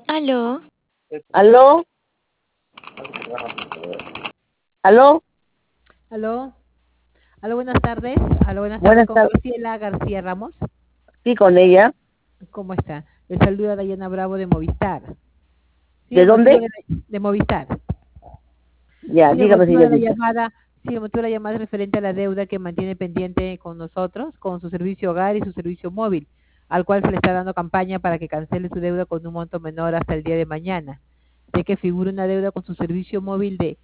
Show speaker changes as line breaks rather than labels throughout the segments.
Aló,
¿Aló? ¿Aló?
Aló, aló, buenas tardes. Aló, buenas tardes
Buenas
con
tardes.
Graciela García Ramos.
Sí, con ella.
¿Cómo está? Le saluda Dayana Bravo de Movistar. Sí,
¿De
el motivo
dónde?
de Movistar.
Ya,
Sí, el
dígame,
motivo de la
señorita.
llamada, sí, el motivo de la llamada es referente a la deuda que mantiene pendiente con nosotros, con su servicio hogar y su servicio móvil, al cual se le está dando campaña para que cancele su deuda con un monto menor hasta el día de mañana, de que figura una deuda con su servicio móvil de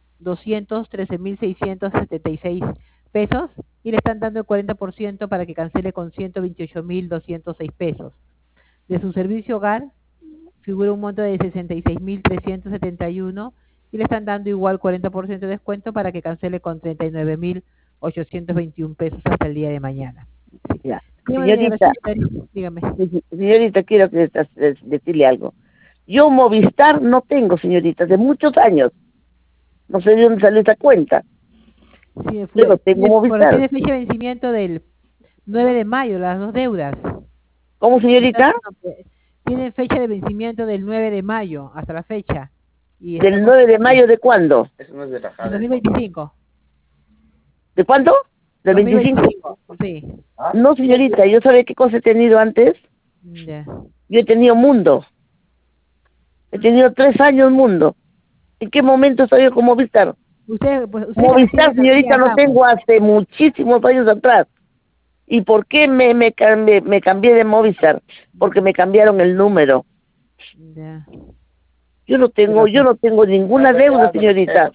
213.676 pesos y le están dando el 40% para que cancele con 128.206 pesos. De su servicio hogar figura un monto de 66.371 y le están dando igual 40% de descuento para que cancele con 39.821 pesos hasta el día de mañana. Sí.
Ya.
Dígame, doña
Señorita,
Graciela, dígame.
señorita, quiero decirle algo. Yo Movistar no tengo, señorita, de muchos años. No sé de dónde salió esa cuenta.
Sí,
Yo no tengo Movistar.
tiene fecha de vencimiento del 9 de mayo, las dos deudas.
¿Cómo,
Está
señorita?
su nombre. Tiene fecha de vencimiento del 9 de mayo hasta la fecha. Y está
¿Del
con su
9 de
nombre.
mayo de cuándo?
En 2025.
¿De cuánto? ¿Del 25?
2025, sí.
No, señorita, ¿yo sabe qué cosa he tenido antes?
Ya.
Yo he tenido Mundo. He tenido 3 años Mundo. ¿En qué momento estoy yo con Movistar?
Usted es Graciela
Movistar,
García
señorita, no
Ramos.
tengo hace muchísimos años atrás. ¿Y por qué me cambié de Movistar? Porque me cambiaron el número.
Ya.
Yo no tengo ninguna deuda, señorita.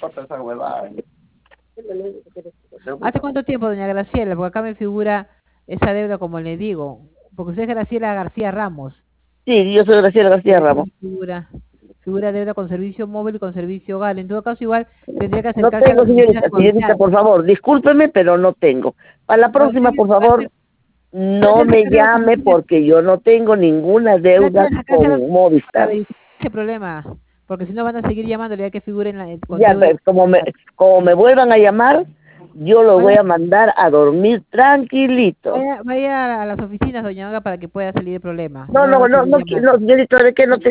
¿Hace cuánto tiempo, doña Graciela? Porque acá me figura esa deuda como le digo. Porque usted es Graciela García Ramos.
Sí, yo soy Graciela
Y
García
aquí
Ramos.
me figura deuda con servicio móvil y con servicio hogar. En todo caso, igual tendría que
No
acercarse a
tengo,
las oficinas
señorita.
de
Señorita,
Movistar.
por favor, discúlpeme, pero no tengo. Para la
No,
próxima, por favor,
trate
no
de
me
acercarse a las
llame
oficinas,
porque yo no tengo ninguna
trate de
deuda
acercarse a las
con
oficinas para
Movistar.
verificar ese problema. Porque si no van a seguir llamándole ya que figure con
Ya,
deuda.
pues, como me vuelvan a llamar, yo lo voy
Vaya,
a mandar a dormir tranquilito.
vaya a las oficinas, doña Olga, para que pueda salir el problema. Si
No,
no van
no,
a
no,
seguir
no,
llamando.
no, señorita, ¿de qué no